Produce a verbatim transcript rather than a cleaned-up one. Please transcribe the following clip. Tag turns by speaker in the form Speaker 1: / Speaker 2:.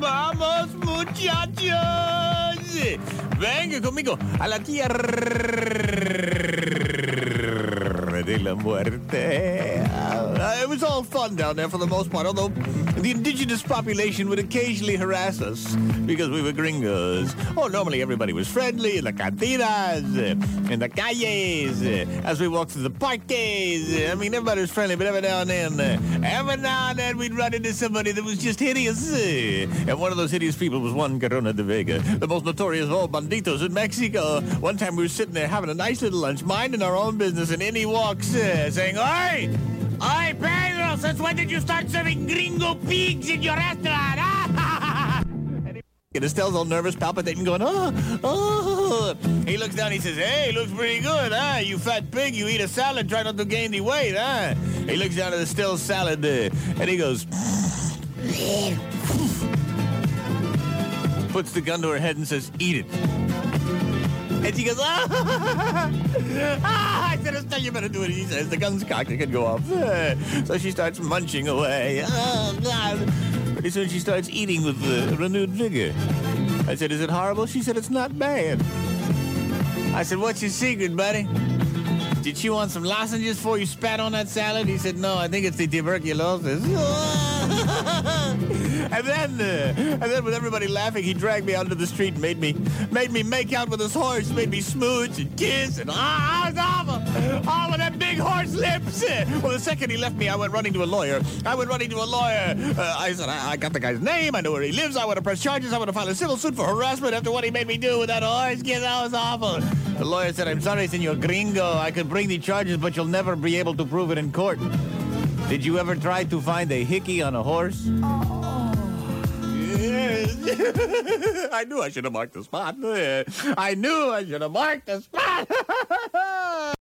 Speaker 1: Vamos, muchachos. Venga conmigo a la tierra de la muerte. Uh, it was all fun down there for the most part, although the indigenous population would occasionally harass us because we were gringos. Oh, normally everybody was friendly in the cantinas, in the calles, as we walked through the parques. I mean, everybody was friendly, but every now and then, every now and then we'd run into somebody that was just hideous. And one of those hideous people was Juan Corona de Vega, the most notorious of all banditos in Mexico. One time we were sitting there having a nice little lunch, minding our own business, and in he walks uh, saying, "Oi! Oi, Pedro, since when did you start serving gringo pigs in your restaurant, huh?" And Estelle's all nervous, palpitating, going, "Oh, oh." He looks down, he says, "Hey, looks pretty good, huh? You fat pig, you eat a salad, try not to gain any weight, huh?" He looks down at Estelle's salad, uh, and he goes, puts the gun to her head and says, "Eat it." And she goes, "Ah!" ah I said, "Estelle, you better do it." He says, "The gun's cocked, it could go off." Uh, so she starts munching away. Oh, God. Pretty soon she starts eating with uh, renewed vigor. I said, "Is it horrible?" She said, "It's not bad." I said, "What's your secret, buddy? Did you want some lozenges before you spat on that salad?" He said, "No, I think it's the tuberculosis." And then, uh, and then, with everybody laughing, he dragged me out into the street and made me, made me make out with his horse, made me smooch and kiss, and ah, it was awful. Oh, with that big horse lips. Well, the second he left me, I went running to a lawyer. I went running to a lawyer. Uh, I said, I, I got the guy's name. I know where he lives. I want to press charges. I want to file a civil suit for harassment after what he made me do with that horse kiss. That was awful. The lawyer said, "I'm sorry, senor gringo. I could bring the charges, but you'll never be able to prove it in court. Did you ever try to find a hickey on a horse?" Oh. Yes. I knew I should have marked the spot. I knew I should have marked the spot.